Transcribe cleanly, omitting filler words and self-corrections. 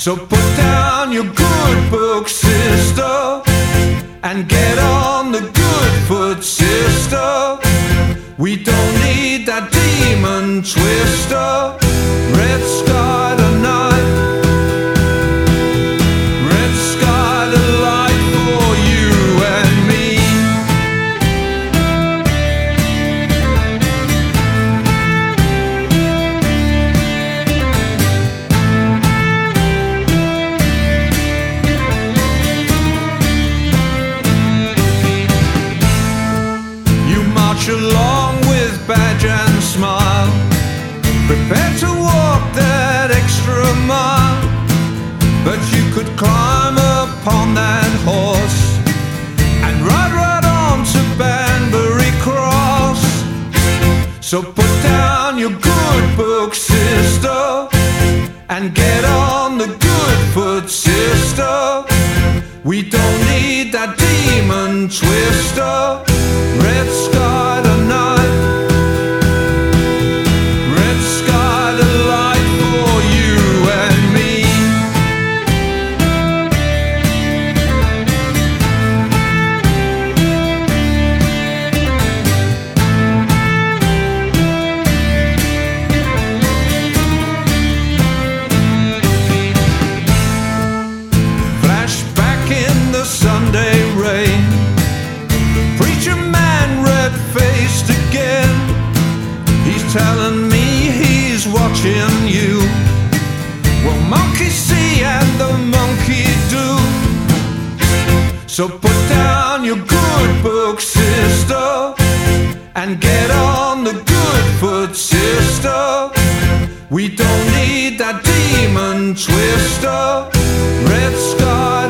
So put down your good book, sister, and get on the good foot, sister. We don't need that demon twister. Red sky tonight, red sky tonight for you and me. You march along with badge and smile, prepared to walk that extra mile. But you could climb upon that horse and ride right on to Banbury Cross. So put down your good book, sister, and get on the good foot, sister. We don't need that demon twister. Red sky tonight, red sky tonight for you and me. Flashback in the Sunday rain, preacher man red-faced again. He's telling me he's watching you. Well, monkeys see and the monkey do. So put down your good book, sister, and get on the good foot, sister. We don't need that demon twister. Red sky